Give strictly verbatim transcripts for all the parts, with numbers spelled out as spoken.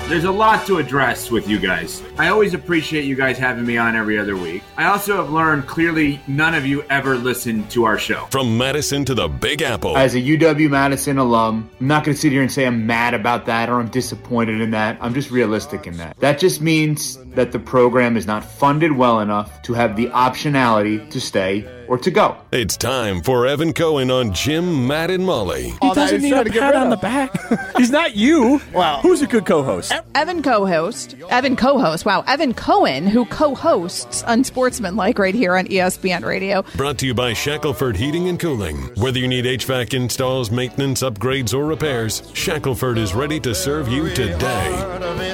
There's a lot to address with you guys. I always appreciate you guys having me on every other week. I also have learned clearly none of you ever listen to our show. From Madison to the Big Apple. As a U W-Madison alum, I'm not going to sit here and say I'm mad about that or I'm disappointed in that. I'm just realistic in that. That just means that the program is not funded well enough to have the optionality to stay or to go. It's time for Evan Cohen on Jim, Matt, and Molly. He doesn't need a pat on the back. He's not you. Well, who's a good co-host? Evan co-host. Evan co-host. Wow. Evan Cohen, who co-hosts Unsportsmanlike right here on E S P N Radio. Brought to you by Shackelford Heating and Cooling. Whether you need H V A C installs, maintenance, upgrades, or repairs, Shackelford is ready to serve you today.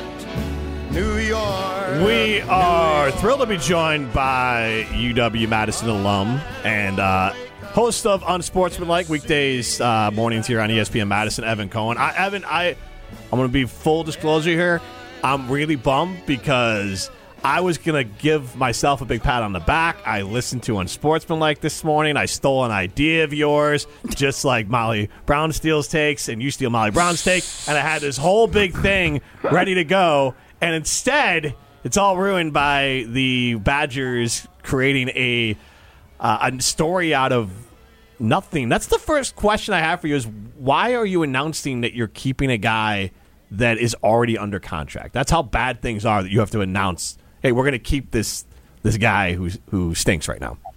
New York. We are thrilled to be joined by U W-Madison alum and uh, host of Unsportsmanlike weekdays uh, mornings here on E S P N Madison, Evan Cohen. I, Evan, I, I'm going to be full disclosure here. I'm really bummed because I was going to give myself a big pat on the back. I listened to Unsportsmanlike this morning. I stole an idea of yours, just like Molly Brown steals takes, and you steal Molly Brown's take. And I had this whole big thing ready to go. And instead, it's all ruined by the Badgers creating a uh, a story out of nothing. That's the first question I have for you is why are you announcing that you're keeping a guy that is already under contract? That's how bad things are that you have to announce, hey, we're going to keep this this guy who who stinks right now.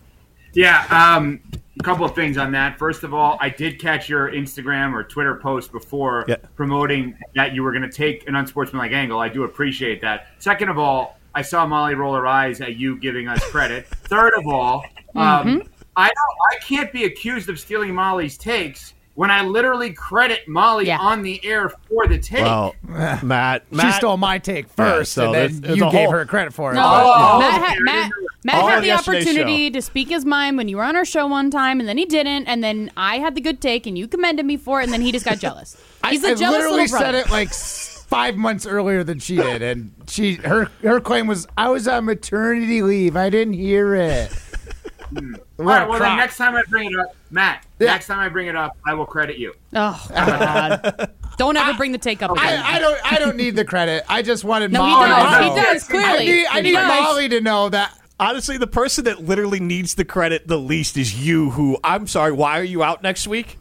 Yeah, um, a couple of things on that. First of all, I did catch your Instagram or Twitter post before yeah. promoting that you were going to take an unsportsmanlike angle. I do appreciate that. Second of all, I saw Molly roll her eyes at you giving us credit. Third of all, um, mm-hmm. I don't, I can't be accused of stealing Molly's takes when I literally credit Molly yeah. on the air for the take. Well, Matt, Matt she stole my take first, yeah, so and then it's, it's you gave whole, her credit for it. No, oh, Matt, ha- Matt, Matt All had the yesterday's opportunity show. to speak his mind when you were on our show one time, and then he didn't, and then I had the good take, and you commended me for it, and then he just got jealous. He's I, a jealous I literally little brother. said it like five months earlier than she did, and she her her claim was, I was on maternity leave. I didn't hear it. Hmm. All right, well, then next time I bring it up, Matt, yeah. next time I bring it up, I will credit you. Oh, God. Don't ever I, bring the take up again. I, I don't I don't need the credit. I just wanted no, Molly he does. to know. He does, clearly. I need, I need Molly to know that. Honestly, the person that literally needs the credit the least is you, who, I'm sorry, why are you out next week?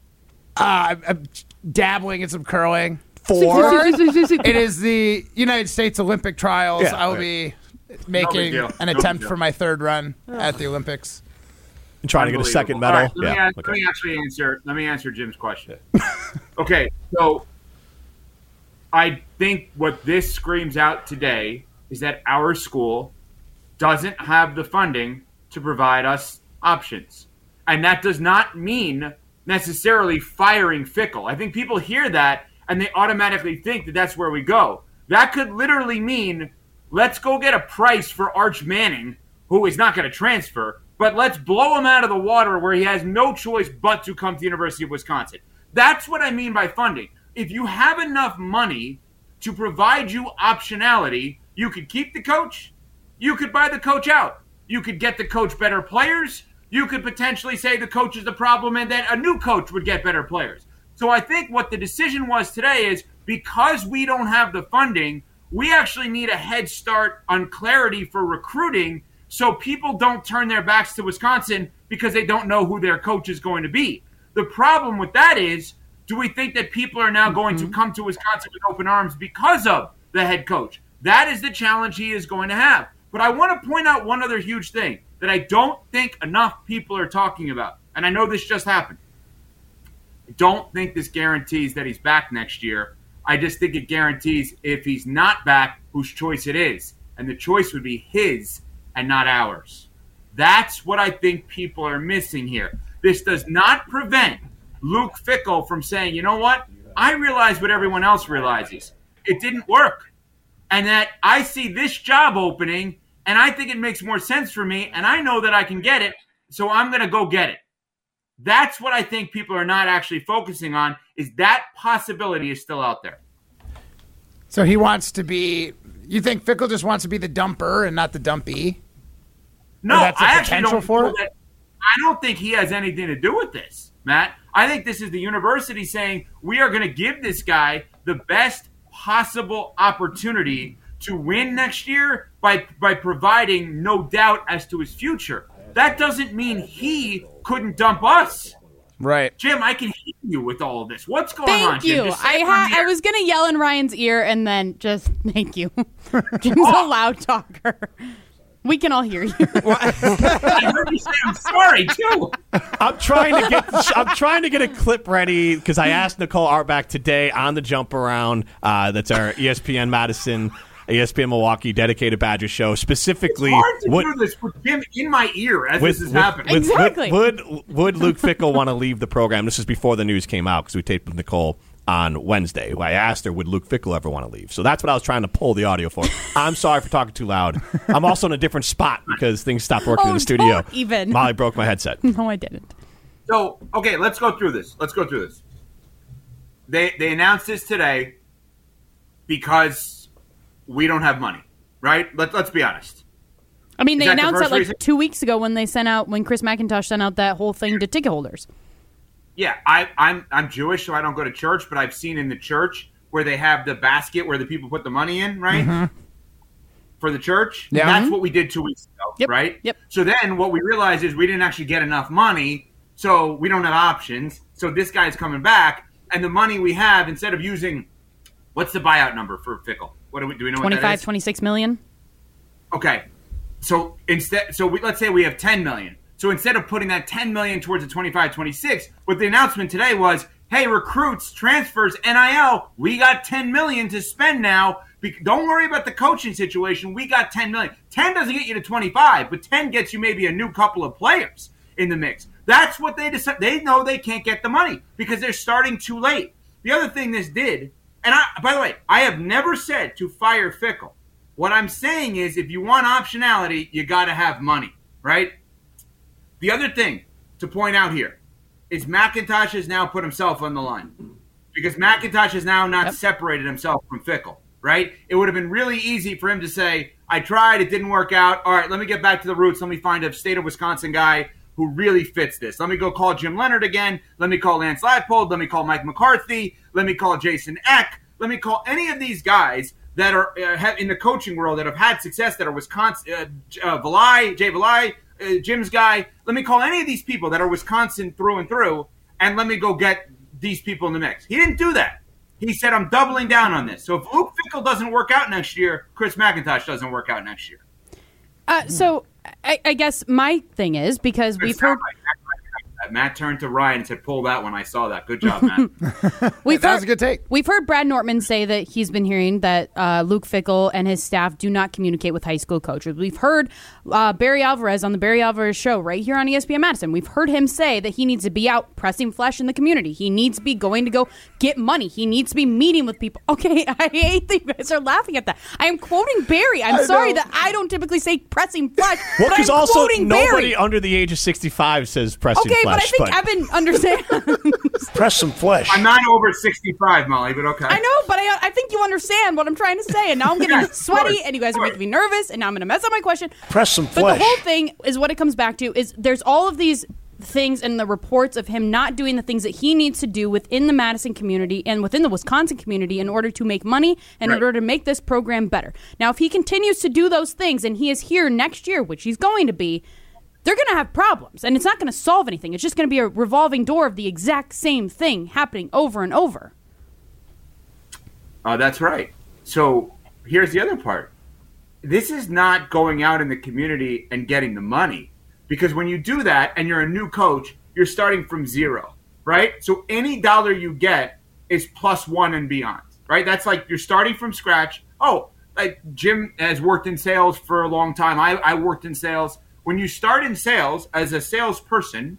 Uh, I'm, I'm dabbling in some curling. For? It is the United States Olympic trials. Yeah, I will right. be making no an no attempt for my third run at the Olympics. And trying to get a second medal. Right, let, yeah. me, okay. let me actually answer. Let me answer Jim's question. Okay, so I think what this screams out today is that our school doesn't have the funding to provide us options, and that does not mean necessarily firing Fickell. I think people hear that and they automatically think that that's where we go. That could literally mean let's go get a price for Arch Manning, who is not going to transfer. But let's blow him out of the water where he has no choice but to come to the University of Wisconsin. That's what I mean by funding. If you have enough money to provide you optionality, you could keep the coach, you could buy the coach out, you could get the coach better players, you could potentially say the coach is the problem and that a new coach would get better players. So I think what the decision was today is because we don't have the funding, we actually need a head start on clarity for recruiting so people don't turn their backs to Wisconsin because they don't know who their coach is going to be. The problem with that is, do we think that people are now going mm-hmm. to come to Wisconsin with open arms because of the head coach? That is the challenge he is going to have. But I want to point out one other huge thing that I don't think enough people are talking about. And I know this just happened. I don't think this guarantees that he's back next year. I just think it guarantees if he's not back, whose choice it is. And the choice would be his and not ours. That's what I think people are missing here. This does not prevent Luke Fickell from saying, you know what? I realize what everyone else realizes. It didn't work. And that I see this job opening, and I think it makes more sense for me, and I know that I can get it, so I'm going to go get it. That's what I think people are not actually focusing on, is that possibility is still out there. So he wants to be – you think Fickell just wants to be the dumper and not the dumpy? No, that's a I actually potential don't for know it? that. I don't think he has anything to do with this, Matt. I think this is the university saying we are going to give this guy the best possible opportunity to win next year by by providing no doubt as to his future. That doesn't mean he couldn't dump us. Right. Jim, I can hear you with all of this. What's going Thank on, Jim? you. Just say I it ha- from here. I was gonna yell in Ryan's ear and then just thank you. Jim's a loud talker. We can all hear you. I heard you say I'm sorry too. I'm trying to get I'm trying to get a clip ready because I asked Nicole Artback today on the Jump Around. Uh, that's our E S P N Madison, E S P N Milwaukee dedicated Badgers show. Specifically, It's hard to what, do this with Jim in my ear as with, this is with- happening. with- Exactly. Would, would would Luke Fickell want to leave the program? This is before the news came out because we taped with Nicole on Wednesday. I asked her, would Luke Fickell ever want to leave? So that's what I was trying to pull the audio for. I'm sorry for talking too loud. I'm also in a different spot because things stopped working Oh, in the studio. don't even. Molly broke my headset. No, I didn't. So, okay, let's go through this. Let's go through this. They they announced this today because we don't have money, right? Let, let's be honest. I mean, Is they that the announced first that like reason? two weeks ago when they sent out when Chris McIntosh sent out that whole thing to ticket holders. Yeah, I, I'm I'm Jewish, so I don't go to church, but I've seen in the church where they have the basket where the people put the money in, right? For the church. Yeah. That's what we did two weeks ago, Yep, right? yep. So then what we realized is we didn't actually get enough money, so we don't have options. So this guy's coming back, and the money we have, instead of using, what's the buyout number for Fickell? What do we do? We know what that twenty-five, is? twenty-six million. Okay, so instead, so we, let's say we have ten million. So instead of putting that ten million towards the twenty-five, twenty-six, what the announcement today was, hey, recruits, transfers, N I L, we got ten million to spend now. Be- don't worry about the coaching situation. We got ten million. ten doesn't get you to twenty-five, but ten gets you maybe a new couple of players in the mix. That's what they decide. They know they can't get the money because they're starting too late. The other thing this did, and I, by the way, I have never said to fire Fickell. What I'm saying is if you want optionality, you got to have money, right? The other thing to point out here is McIntosh has now put himself on the line because McIntosh has now not Yep. separated himself from Fickell, right? It would have been really easy for him to say, I tried, it didn't work out. All right, let me get back to the roots. Let me find a state of Wisconsin guy who really fits this. Let me go call Jim Leonard again. Let me call Lance Leipold. Let me call Mike McCarthy. Let me call Jason Eck. Let me call any of these guys that are uh, have, in the coaching world that have had success, that are Wisconsin, uh, uh, Valai, Jay Valai, uh, Jim's guy. Let me call any of these people that are Wisconsin through and through, and let me go get these people in the mix. He didn't do that. He said, I'm doubling down on this. So if Luke Fickell doesn't work out next year, Chris McIntosh doesn't work out next year. Uh, so I, I guess my thing is because we've heard Matt turned to Ryan and said, pull that one. I saw that. Good job, Matt. we've That heard, was a good take. We've heard Brad Nortman say that he's been hearing that uh, Luke Fickell and his staff do not communicate with high school coaches. We've heard uh, Barry Alvarez on the Barry Alvarez show right here on E S P N Madison. We've heard him say that he needs to be out pressing flesh in the community. He needs to be going to go get money. He needs to be meeting with people. Okay, I hate that you guys are laughing at that. I am quoting Barry. I'm I sorry know. that I don't typically say pressing flesh. Well, but because I'm also quoting nobody Barry. under the age of sixty-five says pressing Okay, flesh. but I think Evan understands. Press some flesh. I'm not over sixty-five, Molly, but okay. I know, but I, I think you understand what I'm trying to say. And now I'm getting Yes, of sweaty, course, and you guys are of making me nervous, and now I'm going to mess up my question. Press some But flesh. the whole thing is what it comes back to is there's all of these things in the reports of him not doing the things that he needs to do within the Madison community and within the Wisconsin community in order to make money and in Right. order to make this program better. Now, if he continues to do those things and he is here next year, which he's going to be, they're going to have problems, and it's not going to solve anything. It's just going to be a revolving door of the exact same thing happening over and over. Uh, that's right. So here's the other part. This is not going out in the community and getting the money. Because when you do that and you're a new coach, you're starting from zero, right? So any dollar you get is plus one and beyond, right? That's like you're starting from scratch. Oh, like Jim has worked in sales for a long time. I, I worked in sales. When you start in sales as a salesperson,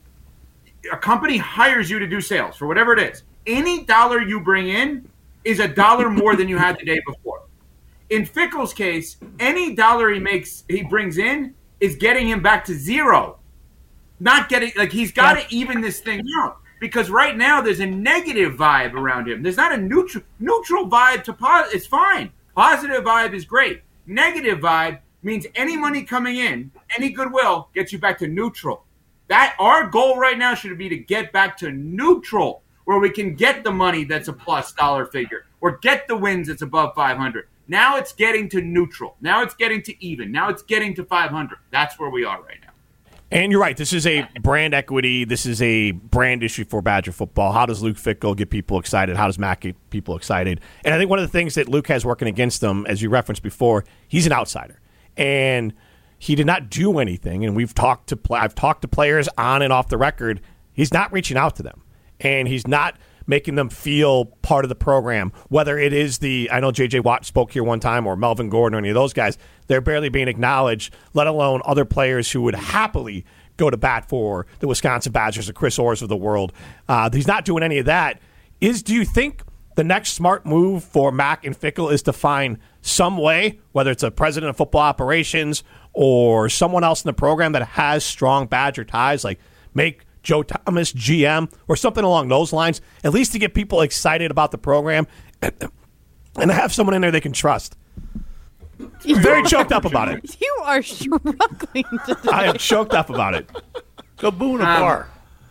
a company hires you to do sales for whatever it is. Any dollar you bring in is a dollar more than you had the day before. In Fickell's case, any dollar he makes, he brings in is getting him back to zero. Not getting, like, he's got to even this thing out. Because right now there's a negative vibe around him. There's not a neutral neutral vibe to positive. It's fine. Positive vibe is great. Negative vibe means any money coming in, any goodwill gets you back to neutral. That our goal right now should be to get back to neutral, where we can get the money that's a plus dollar figure, where or get the wins that's above five hundred. Now it's getting to neutral. Now it's getting to even. Now it's getting to five hundred. That's where we are right now. And you're right. This is a brand equity. This is a brand issue for Badger football. How does Luke Fickell get people excited? How does Matt get people excited? And I think one of the things that Luke has working against him, as you referenced before, he's an outsider. And he did not do anything. And we've talked to I've talked to players on and off the record. He's not reaching out to them. And he's not making them feel part of the program, whether it is the, I know J J Watt spoke here one time, or Melvin Gordon or any of those guys. They're barely being acknowledged, let alone other players who would happily go to bat for the Wisconsin Badgers, the Chris Orrs of the world. Uh, he's not doing any of that. Is do you think the next smart move for Mack and Fickell is to find some way, whether it's a president of football operations or someone else in the program that has strong Badger ties, like make Joe Thomas G M or something along those lines, at least to get people excited about the program and, and have someone in there they can trust? I'm very choked up about it. You are struggling today. I am choked up about it. Kaboom Um, bar.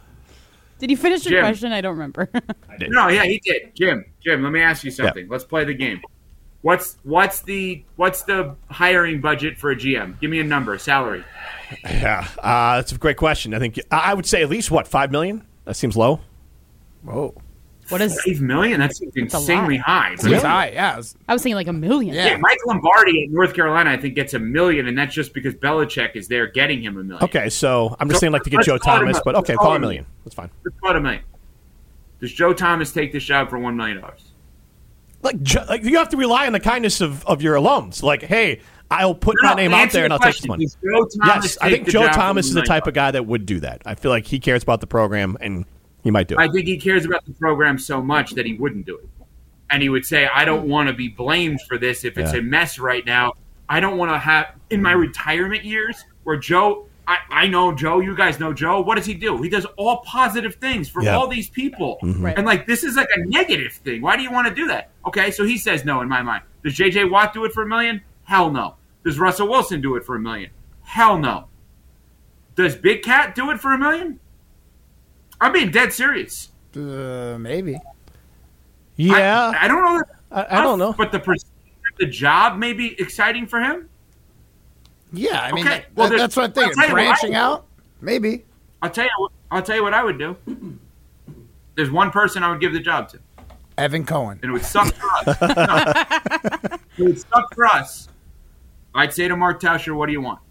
Did you finish your Jim. question? I don't remember. I did. No, yeah, he did. Jim, Jim, let me ask you something. Let's play the game. What's what's the what's the hiring budget for a G M? Give me a number, salary. Yeah, uh, that's a great question. I think I would say at least, what, five million dollars? That seems low. Whoa. What is? Five million? That's a insanely lot. high. It's high, yeah. It's- I was thinking like a million. Yeah. Yeah, Mike Lombardi at North Carolina, I think, gets a million, and that's just because Belichick is there getting him a million. Okay, so I'm just So saying like to get let's Joe call it a Thomas, million. but okay, Let's call call it it a a million. That's fine. Let's call it a million. Does Joe Thomas take this job for one million dollars? Like, Jo- like you have to rely on the kindness of, of your alums. Like, hey, I'll put No, my name out answer there and the I'll take this question. money. Does Joe Thomas Yes, I take think the Joe job for Thomas is the one million type of guy that would do that. I feel like he cares about the program and he might do it. I think he cares about the program so much that he wouldn't do it. And he would say, I don't want to be blamed for this if it's Yeah. a mess right now. I don't want to have, in my retirement years, where Joe, I, I know Joe, you guys know Joe, what does he do? He does all positive things for Yeah. all these people. Right. And, like, this is like a negative thing. Why do you want to do that? Okay, so he says no in my mind. Does J J Watt do it for a million? Hell no. Does Russell Wilson do it for a million? Hell no. Does Big Cat do it for a million? I'm being dead serious. Uh, maybe. yeah, I, I don't know. I, I don't know. But the pers- the job may be exciting for him. Yeah, I mean, Okay, that- well, that- there's- that's what I'm I'll thinking. tell you what I Branching would- out? Maybe. I'll tell you. What, I'll tell you what I would do. There's one person I would give the job to, Evan Cohen. and it would suck for us. No. It would suck for us. I'd say to Mark Tauscher, "What do you want?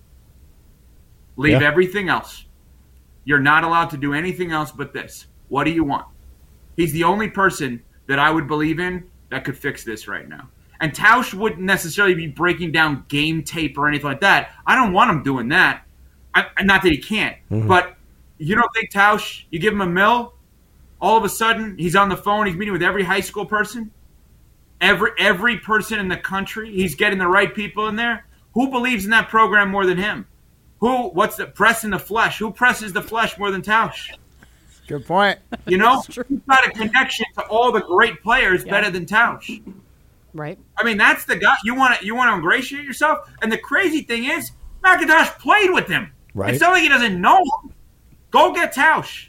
Leave Yeah. everything else. You're not allowed to do anything else but this. What do you want?" He's the only person that I would believe in that could fix this right now. And Tausch wouldn't necessarily be breaking down game tape or anything like that. I don't want him doing that. I, not that he can't. Mm-hmm. But you don't think Tausch, you give him a mill, all of a sudden he's on the phone, he's meeting with every high school person, every every person in the country. He's getting the right people in there. Who believes in that program more than him? Who, what's the press in the flesh? Who presses the flesh more than Tausch? Good point. You know, he's got a connection to all the great players better than Tausch. Right. I mean, that's the guy you want to you want to ingratiate yourself. And the crazy thing is, McIntosh played with him. Right. It's not like he doesn't know him. Go get Tausch.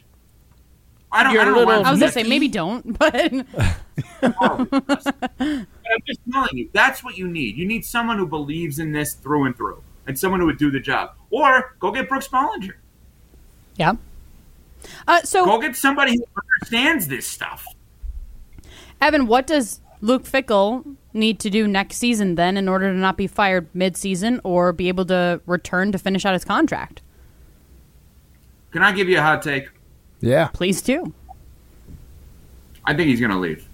I don't. You're I don't a know. Why little- I was I'm gonna say maybe don't, but But I'm just telling you, that's what you need. You need someone who believes in this through and through, and someone who would do the job. Or go get Brooks Bollinger. yeah. Uh, so Go get somebody who understands this stuff. Evan, what does Luke Fickell need to do next season then in order to not be fired mid-season or be able to return to finish out his contract? Can I give you a hot take? Yeah. Please do. I think he's going to leave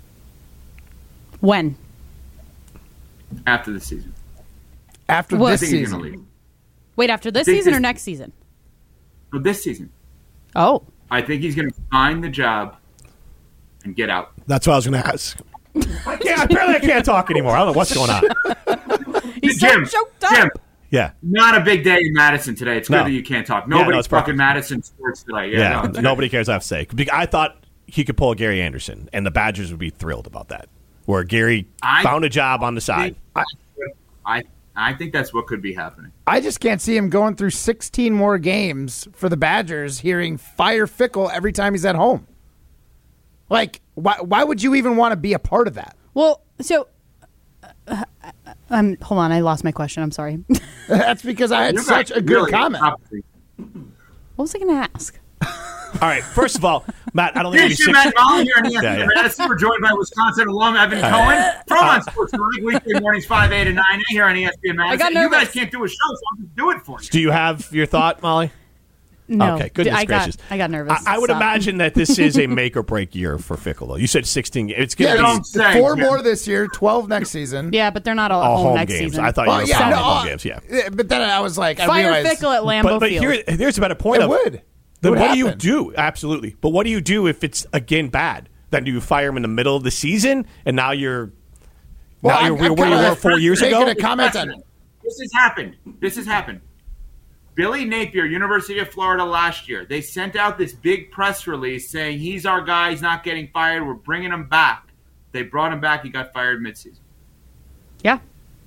When? after the season. After What? I this think he's going season. to leave. Wait, after this think season this- or next season? So this season, Oh. I think he's going to find the job and get out. That's what I was going to ask. I can't, apparently I can't talk anymore. I don't know what's going on. He's Jim, so choked up. Jim, Yeah. not a big day in Madison today. It's good No. that you can't talk. no, Nobody's it's perfect. fucking Madison sports today. Yeah, Yeah, no, it's good. nobody cares. I have to say, Be- I thought he could pull a Gary Anderson, and the Badgers would be thrilled about that. Where Gary I found a job on the side. I I think that's what could be happening. I just can't see him going through sixteen more games for the Badgers hearing fire Fickell every time he's at home. Like, why, why would you even want to be a part of that? Well, so uh, um, hold on, I lost my question. I'm sorry. That's because I had You such guys a good really comment. opposite. What was I going to ask? All right, first of all, Matt, I don't think Hey, it'd be Stu six. Matt Molly here in the Yeah, yeah. Madison. We're joined by Wisconsin alum Evan Cohen from on Sports League, weekday mornings five A to nine A here on E S P N Madison. got You nervous. guys can't do a show, so I'll just do it for you. Do you have your thought, Molly? No. Okay, goodness I gracious. Got, I got nervous. I, I would Stop. imagine that this is a make or break year for Fickle, though. You said sixteen games. It's going Yeah, to don't be say, four Jim. more this year, twelve next season. Yeah, but they're not all, all home, home next games. season. I thought Well, you were yeah, saying no, home uh, games, yeah. yeah, But then I was like, I Fire realized Fickle at Lambeau But, but Field. here, here's about a point it of would. Then It would what do you happen. do? Absolutely. But what do you do if it's, again, bad? Then do you fire him in the middle of the season, and now you're Well, now I'm- you're I'm where you kinda were four years making ago? a comment on This has happened. This has happened. Billy Napier, University of Florida last year, they sent out this big press release saying he's our guy, he's not getting fired, we're bringing him back. They brought him back, he got fired midseason. Yeah.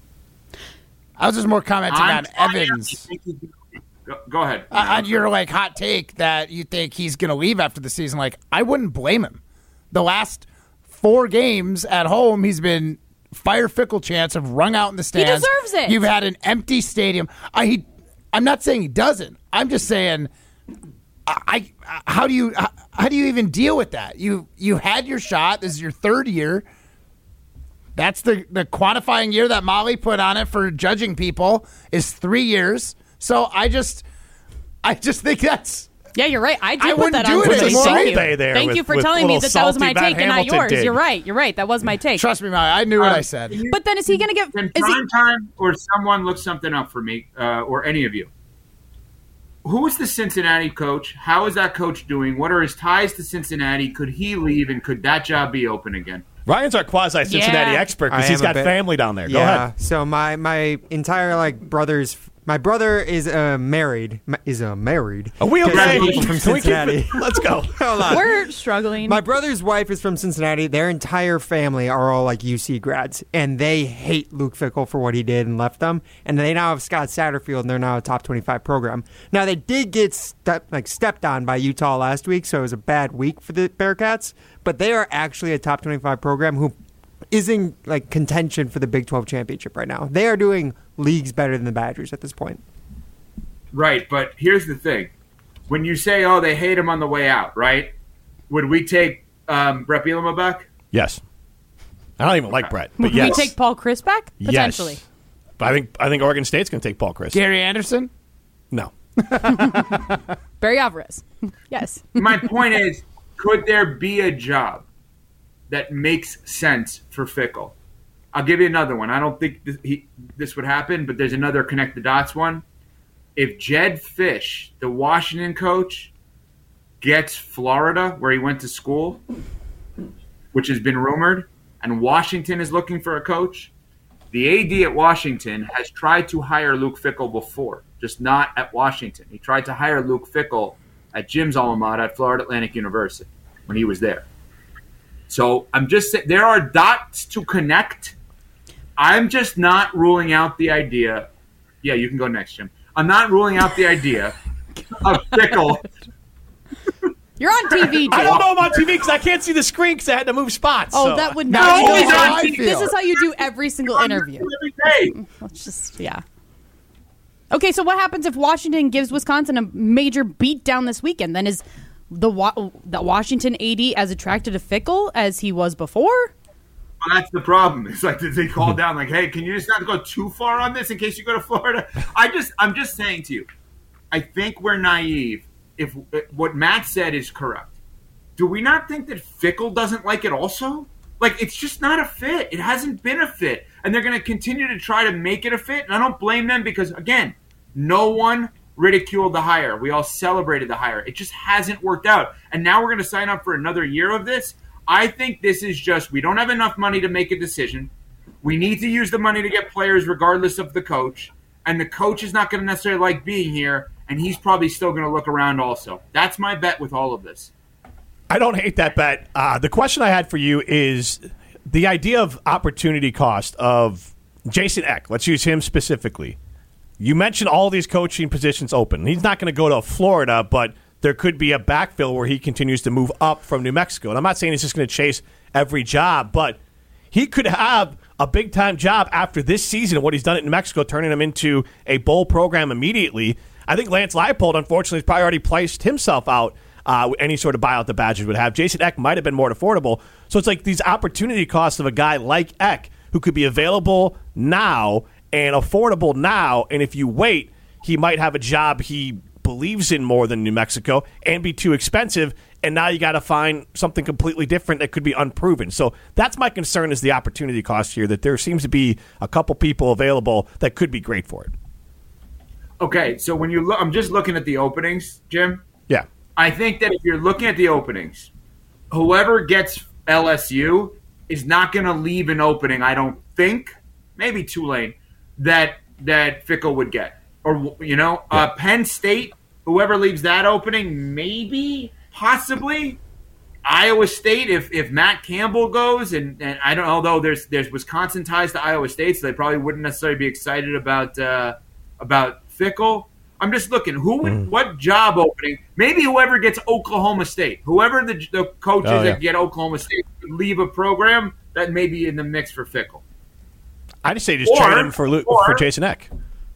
I was just more commenting I'm on telling you, Evans. I think he's gonna- Go, go ahead. Uh, on your like hot take that you think he's going to leave after the season, like I wouldn't blame him. The last four games at home, he's been fire Fickle chants have rung out in the stands. deserves it. You've had an empty stadium. I, he, I'm not saying he doesn't. I'm just saying, I, I how do you how, how do you even deal with that? You you had your shot. This is your third year. That's the the quantifying year that Molly put on it for judging people is three years. So I just, I just think that's. Yeah, you're right. I did I put wouldn't that do on it Twitter. anymore. Thank you. Salty there Thank with- you for with telling me little that that was my salty Matt take and not Hamilton yours. did. You're right. You're right. That was my take. Trust me, Molly. I knew what I said. But then is he going to get? Can Is he, prime time or someone look something up for me, uh, or any of you? Who is the Cincinnati coach? How is that coach doing? What are his ties to Cincinnati? Could he leave, and could that job be open again? Ryan's our quasi Cincinnati Yeah. expert I because he's am a got bit- family down there. Go yeah. ahead. So my my entire like brother's my brother is uh, married ma- is uh, married. Are we okay? People from Can we keep Cincinnati. it- Let's go. Hold on. we're struggling. My brother's wife is from Cincinnati. Their entire family are all like U C grads, and they hate Luke Fickle for what he did and left them. And they now have Scott Satterfield, and they're now a top twenty-five program. Now they did get step, like stepped on by Utah last week, so it was a bad week for the Bearcats. But they are actually a top twenty-five program who is in like contention for the Big twelve championship right now. They are doing leagues better than the Badgers at this point. Right, but here's the thing. When you say, oh, they hate him on the way out, right? Would we take um, Brett Bielema back? Yes. I don't even like Brett, but Would yes. we take Paul Chris back? Potentially. Yes. But I think I think Oregon State's going to take Paul Chris. Gary Anderson? No. Barry Alvarez. Yes. My point is, could there be a job that makes sense for Fickle? I'll give you another one. I don't think this, he, this would happen, but there's another connect the dots one. If Jed Fish, the Washington coach, gets Florida, where he went to school, which has been rumored, and Washington is looking for a coach, the A D at Washington has tried to hire Luke Fickle before, just not at Washington. He tried to hire Luke Fickle at Jim's alma mater at Florida Atlantic University when he was there. So I'm just saying, there are dots to connect. I'm just not ruling out the idea. Yeah, you can go next, Jim. I'm not ruling out the idea of Fickle. You're on T V, Jim. I don't know I'm on T V because I can't see the screen because I had to move spots. Oh, so- that would Now not you know be how I this feel. is how you do every single interview. Every day. Let's just, yeah. Okay, so what happens if Washington gives Wisconsin a major beat down this weekend? Then is the Wa- the Washington A D as attracted to Fickle as he was before? Well, that's the problem. It's like, did they call down like, hey, can you just not go too far on this in case you go to Florida? I just, I'm just saying to you, I think we're naive if what Matt said is correct. Do we not think that Fickle doesn't like it also? Like, it's just not a fit. It hasn't been a fit. And they're going to continue to try to make it a fit. And I don't blame them because, again, no one ridiculed the hire. We all celebrated the hire. It just hasn't worked out. And now we're going to sign up for another year of this. I think this is just, we don't have enough money to make a decision. We need to use the money to get players regardless of the coach. And the coach is not going to necessarily like being here. And he's probably still going to look around also. That's my bet with all of this. I don't hate that bet. Uh, the question I had for you is the idea of opportunity cost of Jason Eck. Let's use him specifically. You mentioned all these coaching positions open. He's not going to go to Florida, but there could be a backfill where he continues to move up from New Mexico. And I'm not saying he's just going to chase every job, but he could have a big-time job after this season and what he's done at New Mexico, turning him into a bowl program immediately. I think Lance Leipold, unfortunately, has probably already priced himself out uh, with any sort of buyout the Badgers would have. Jason Eck might have been more affordable. So it's like these opportunity costs of a guy like Eck who could be available now and affordable now, and if you wait, he might have a job he believes in more than New Mexico and be too expensive, and now you got to find something completely different that could be unproven. So that's my concern, is the opportunity cost here, that there seems to be a couple people available that could be great for it. Okay, so when you look, I'm just looking at the openings, Jim. Yeah. I think that if you're looking at the openings, whoever gets L S U is not going to leave an opening, I don't think, maybe Tulane, that that Fickell would get. Or, you know, yeah. uh, Penn State, whoever leaves that opening, maybe, possibly. Iowa State, if if Matt Campbell goes, and, and I don't know, although there's there's Wisconsin ties to Iowa State, so they probably wouldn't necessarily be excited about uh, about Fickell. I'm just looking, who would, mm. what job opening? Maybe whoever gets Oklahoma State, whoever the, the coaches oh, yeah. that get Oklahoma State leave a program, that may be in the mix for Fickell. I just say just or, trade him for Luke, or, for Jason Eck.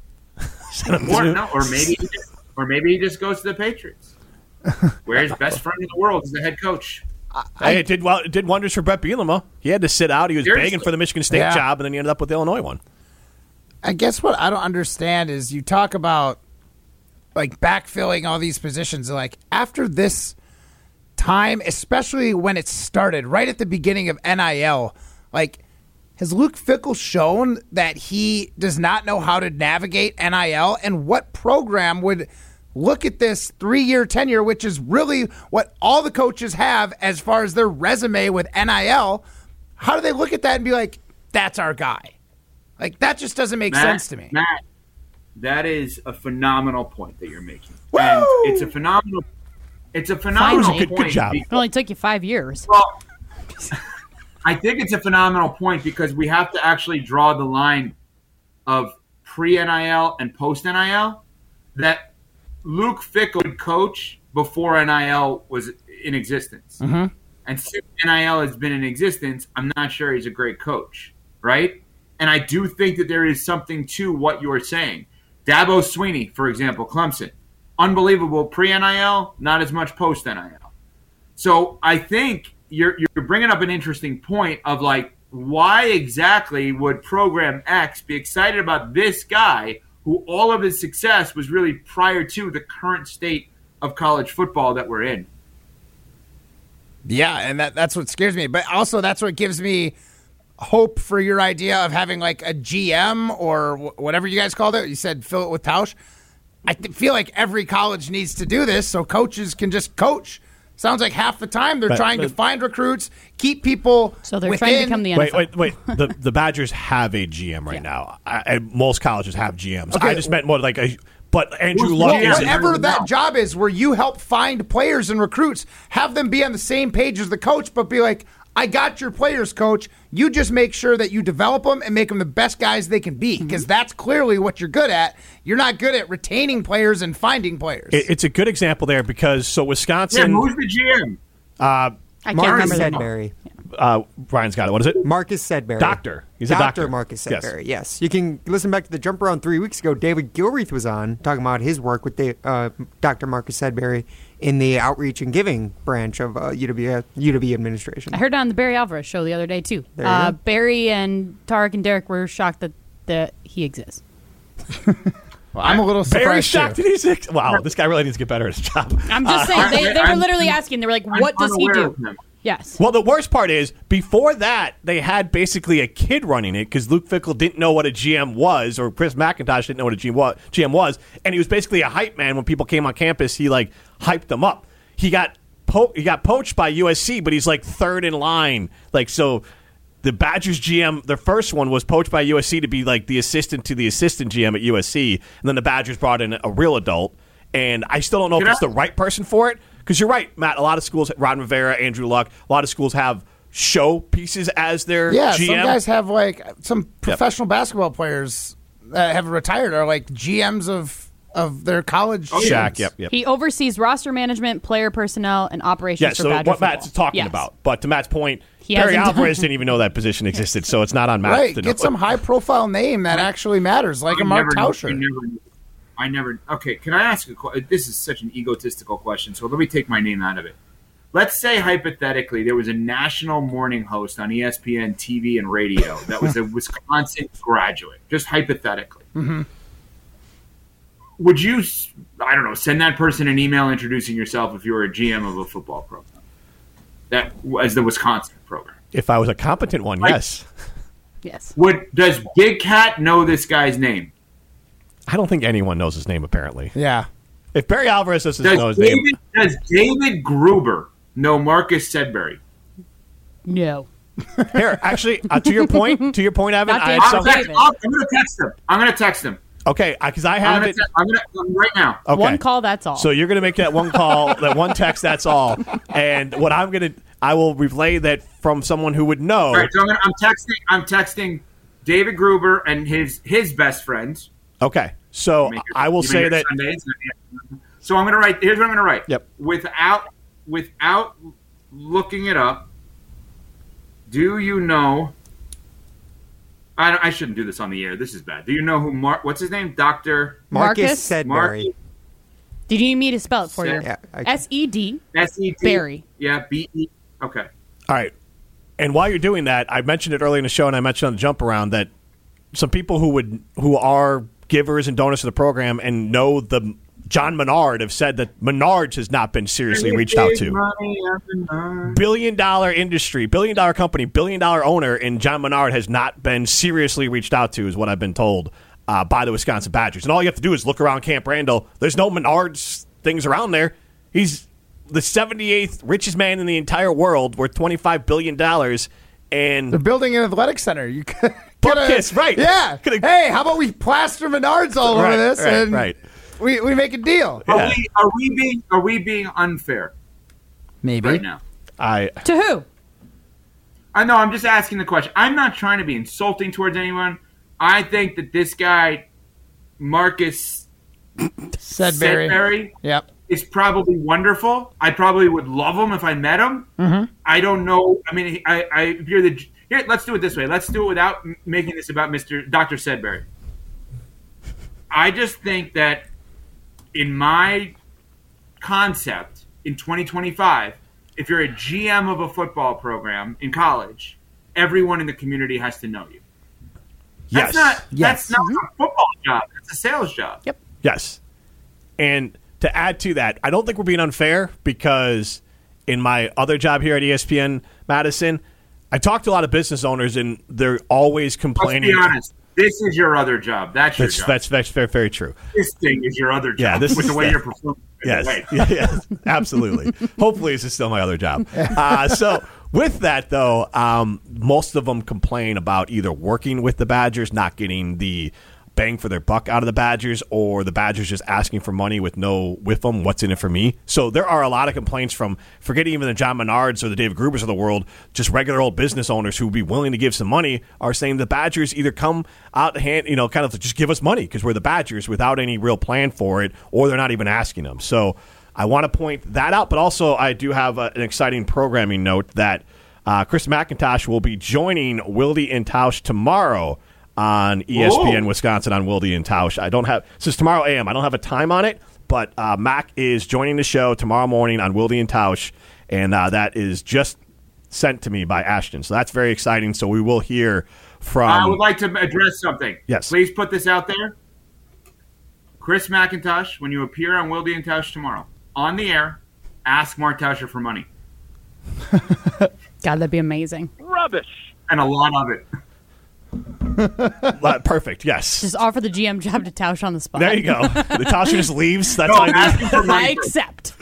or, no, or maybe he just, or maybe he just goes to the Patriots, where his best friend in the world is the head coach. I, hey, it did well. It did wonders for Brett Bielema. He had to sit out. He was begging for the Michigan State yeah. job, and then he ended up with the Illinois one. I guess what I don't understand is you talk about like backfilling all these positions. Like after this time, especially when it started right at the beginning of N I L, like has Luke Fickell shown that he does not know how to navigate N I L? And what program would look at this three-year tenure, which is really what all the coaches have as far as their resume with N I L? How do they look at that and be like, that's our guy? Like, that just doesn't make Matt, sense to me. Matt, that is a phenomenal point that you're making. Woo! And it's a phenomenal it's a phenomenal Finally. point. Good, good job. It only took you five years. Well, I think it's a phenomenal point because we have to actually draw the line of pre-N I L and post-N I L, that Luke Fickell could coach before N I L was in existence. Mm-hmm. And since N I L has been in existence, I'm not sure he's a great coach, right? And I do think that there is something to what you're saying. Dabo Swinney, for example, Clemson, unbelievable pre-N I L, not as much post-N I L. So I think you're you're bringing up an interesting point of like, why exactly would Program X be excited about this guy who all of his success was really prior to the current state of college football that we're in? Yeah, and that that's what scares me. But also that's what gives me hope for your idea of having like a G M or w- whatever you guys called it. You said fill it with Tausch. I th- feel like every college needs to do this so coaches can just coach. Sounds like half the time they're but, trying but, to find recruits, keep people So they're within. trying to become the N F L. Wait, wait, wait. The the Badgers have a G M right yeah. now. I, I, most colleges have G Ms. Okay. I just meant more like a – but Andrew Well, Luck yeah, is – whatever that job is where you help find players and recruits, have them be on the same page as the coach, but be like, I got your players, coach. You just make sure that you develop them and make them the best guys they can be, because that's clearly what you're good at. You're not good at retaining players and finding players. It, it's a good example there because – so Wisconsin – Yeah, who's the G M? Uh, I can't Marcus remember Sedbury. uh, Brian's got it. What is it? Marcus Sedbury. Doctor. He's a doctor. doctor. Marcus Yes. Sedbury, yes. You can listen back to the Jump Around three weeks ago. David Gilreath was on talking about his work with the, uh, Doctor Marcus Sedbury in the outreach and giving branch of uh, U W, uh, U W administration. I heard it on the Barry Alvarez show the other day, too. There you Uh, go. Barry and Tarek and Derek were shocked that, that he exists. Well, I'm a little Very surprised shocked too. that he's ex- wow, this guy really needs to get better at his job. I'm just Uh, saying. They, they were I'm- literally asking. They were like, I'm what does he unaware do? of him. Yes. Well, the worst part is, before that, they had basically a kid running it because Luke Fickell didn't know what a G M was, or Chris McIntosh didn't know what a G M wa- G M was, and he was basically a hype man. When people came on campus, he like hyped them up. He got po- he got poached by U S C, but he's like third in line. Like so, the Badgers G M, their first one was poached by U S C to be like the assistant to the assistant G M at U S C, and then the Badgers brought in a real adult. And I still don't know Can if it's I- the right person for it. Because you're right, Matt. A lot of schools, Ron Rivera, Andrew Luck, a lot of schools have show pieces as their Yeah, G M. some guys have like some professional basketball players that have retired are like G Ms of of their college. Oh, teams. Shaq, yep, yep. He oversees roster management, player personnel, and operations Yeah, for so Badger what Matt's football. talking Yes. about. But to Matt's point, He Barry hasn't Alvarez done- didn't even know that position existed, so it's not on Matt Right, to get know. some high-profile name that actually matters, like I a Mark never- Tauscher. I never, I never. Okay, can I ask a question? This is such an egotistical question, so let me take my name out of it. Let's say hypothetically there was a national morning host on E S P N T V and radio that was a Wisconsin graduate. Just hypothetically, Mm-hmm. would you? I don't know. Send that person an email introducing yourself if you were a G M of a football program. That as the Wisconsin program. If I was a competent one, Like- yes. Yes. Would does Big Cat know this guy's name? I don't think anyone knows his name, apparently. Yeah. If Barry Alvarez doesn't Does know his name, David, does David Gruber know Marcus Sedbury? No. here, actually, uh, to your point, to your point, Evan, Not I David. had I'm, some, text, I'm, I'm going to text him. I'm going to text him. okay, because I I'm have going it. to I'm going to right now. Okay. One call, that's all. So you're going to make that one call, that one text, that's all. And what I'm going to, I will relay that from someone who would know. All right, so I'm, gonna, I'm texting. I'm texting David Gruber and his his best friends. Okay, so Make your- I will you say make that. Sundays. So I'm going to write. Here's what I'm going to write. Yep. Without without looking it up, do you know? I, I shouldn't do this on the air. This is bad. Do you know who Mark? What's his name? Doctor Marcus, Marcus? Sedbury. Mark Did you need me to spell it for you? Yeah, I- S E D. S E T Barry. Yeah. B E. Okay. All right. And while you're doing that, I mentioned it earlier in the show, and I mentioned on the jump around that some people who would who are givers and donors to the program and know the John Menard have said that Menards has not been seriously reached out to. Billion dollar industry, billion dollar company, billion dollar owner, and John Menard has not been seriously reached out to, is what I've been told uh, by the Wisconsin Badgers. And all you have to do is look around Camp Randall. There's no Menards things around there. He's the seventy-eighth richest man in the entire world, worth twenty-five billion dollars. And They're building an athletic center. You could Bupkis, right. Yeah. Coulda- Hey, how about we plaster Menards all Right, over this right, and right. we we make a deal? Are, Yeah. we, are we being are we being unfair Maybe. right now? I To who? I know. I'm just asking the question. I'm not trying to be insulting towards anyone. I think that this guy, Marcus Sedbury. Sedbury, Yep. is probably wonderful. I probably would love him if I met him. Mm-hmm. I don't know. I mean, I, I if you're the here. Let's do it this way. Let's do it without m- making this about Mister Doctor Sedbury. I just think that in my concept in twenty twenty-five, if you're a G M of a football program in college, everyone in the community has to know you. yes, That's not Yes. that's not a football job. That's a sales job. Yep. yes. And to add to that, I don't think we're being unfair because in my other job here at E S P N Madison, I talk to a lot of business owners and they're always Let's complaining. be honest. This is your other job. That's your That's job. that's, that's very, very true. This thing is your other job. Yeah, this with is the way the- you're performing. Yes, Wait. yeah, yes, absolutely. Hopefully, this is still my other job. Uh, so, with that though, um, most of them complain about either working with the Badgers, not getting the bang for their buck out of the Badgers, or the Badgers just asking for money with no with them. What's in it for me? So there are a lot of complaints from, forgetting even the John Menards or the David Grubers of the world, just regular old business owners who would be willing to give some money are saying the Badgers either come out hand, you know, kind of just give us money because we're the Badgers without any real plan for it, or they're not even asking them. So I want to point that out, but also I do have a, an exciting programming note that uh, Chris McIntosh will be joining Wilde and Tausch tomorrow on E S P N Whoa. Wisconsin on Wilde and Tausch. I don't have, since tomorrow A M, I don't have a time on it, but uh, Mac is joining the show tomorrow morning on Wilde and Tausch, and uh, that is just sent to me by Ashton. So that's very exciting. So we will hear from. I would like to address something. Yes. Please put this out there. Chris McIntosh, when you appear on Wilde and Tausch tomorrow, on the air, ask Mark Tauscher for money. God, that'd be amazing. And a lot of it. Uh, perfect. Yes. Just offer the G M job to Tausch on the spot. There you go. The Tausch just leaves. That's No, all I ask do. him for I money. accept.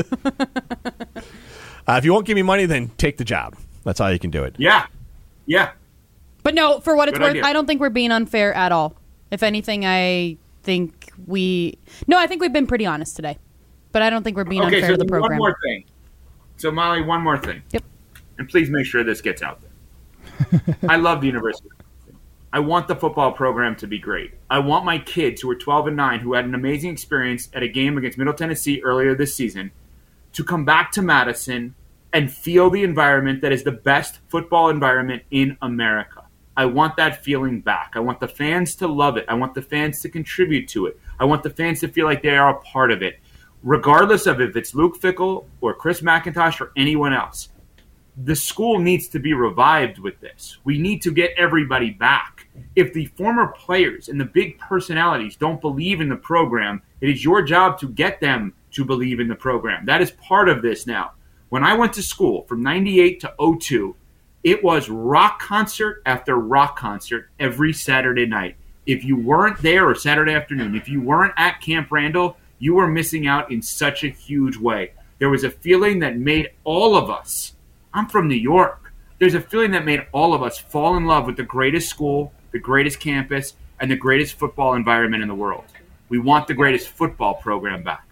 Uh, if you won't give me money, then take the job. That's how you can do it. Yeah. Yeah. But no, for what it's Good worth, idea. I don't think we're being unfair at all. If anything, I think we. No, I think we've been pretty honest today. But I don't think we're being Okay, unfair so to the then one program. more thing. So, Molly, one more thing. Yep. And please make sure this gets out there. I love the University. I want the football program to be great. I want my kids who are twelve and nine, who had an amazing experience at a game against Middle Tennessee earlier this season, to come back to Madison and feel the environment that is the best football environment in America. I want that feeling back. I want the fans to love it. I want the fans to contribute to it. I want the fans to feel like they are a part of it, regardless of if it's Luke Fickell or Chris McIntosh or anyone else. The school needs to be revived with this. We need to get everybody back. If the former players and the big personalities don't believe in the program, it is your job to get them to believe in the program. That is part of this now. When I went to school from ninety-eight to oh two, it was rock concert after rock concert every Saturday night. If you weren't there, or Saturday afternoon, if you weren't at Camp Randall, you were missing out in such a huge way. There was a feeling that made all of us, I'm from New York, there's a feeling that made all of us fall in love with the greatest school, the greatest campus, and the greatest football environment in the world. We want the greatest football program back.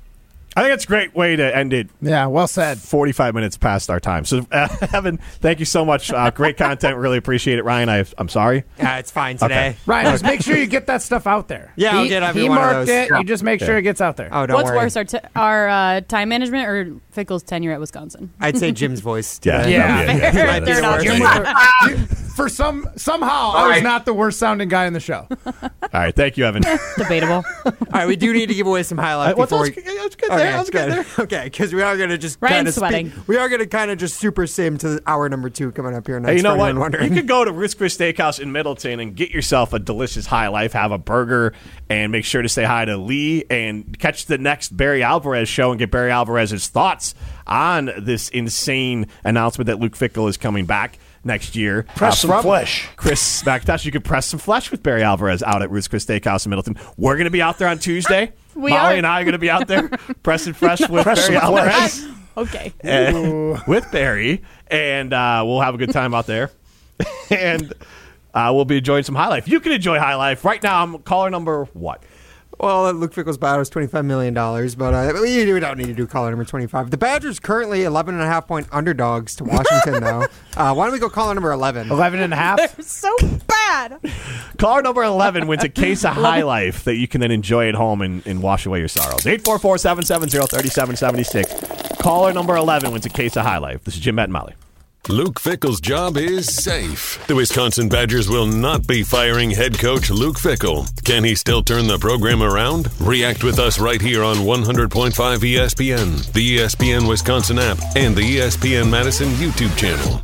I think that's a great way to end it. Yeah, well said. forty-five minutes past our time. So, uh, Evan, thank you so much. Uh, great content. Really appreciate it. Ryan, I, I'm sorry. Yeah, it's fine today. Okay. Ryan, just make sure you get that stuff out there. Yeah, he, I'll get every He one of marked those. it. Yeah. You just make sure it gets out there. Oh, don't What's worry. worse, our, t- our uh, time management or Fickell's tenure at Wisconsin? I'd say Jim's voice. Yeah. today. Yeah. Yeah. Fair, Might be third the worst. option. Jim, for some somehow, I All was right. not the worst sounding guy in the show. All right. Thank you, Evan. Debatable. All right, we do need to give away some highlights What's- before let's, we. get- let's get there. Let's get there. Okay, because we are going to just Ryan's kind of sweating. We are going to kind of just super sim to hour number two coming up here next. Hey, you know for what? anyone wondering. You could go to Ruth's Chris Steakhouse in Middleton and get yourself a delicious High Life, have a burger, and make sure to say hi to Lee and catch the next Barry Alvarez show and get Barry Alvarez's thoughts on this insane announcement that Luke Fickell is coming back next year. Press Uh, some from flesh. Chris McIntosh, you could press some flesh with Barry Alvarez out at Ruth's Chris Steakhouse in Middleton. We're going to be out there on Tuesday. We Molly are. and I are going to be out there pressing fresh with Press Barry some flesh. Alvarez. Okay. and- with Barry, and uh, we'll have a good time out there. and uh, we'll be enjoying some High Life. You can enjoy High Life right now. I'm caller number what? Well, Luke Fickell's buyout is twenty-five million dollars, but uh, we, we don't need to do caller number twenty-five. The Badgers currently eleven and a half point underdogs to Washington, though. Uh, why don't we go caller number eleven? eleven and a half. So bad. Caller number eleven wins a case of High Life that you can then enjoy at home and, and wash away your sorrows. eight four four, seven seven zero, three seven seven six. Caller number eleven wins a case of High Life. This is Jim, Matt, and Molly. Luke Fickell's job is safe. The Wisconsin Badgers will not be firing head coach Luke Fickell. Can he still turn the program around? React with us right here on one hundred point five E S P N, the E S P N Wisconsin app, and the E S P N Madison YouTube channel.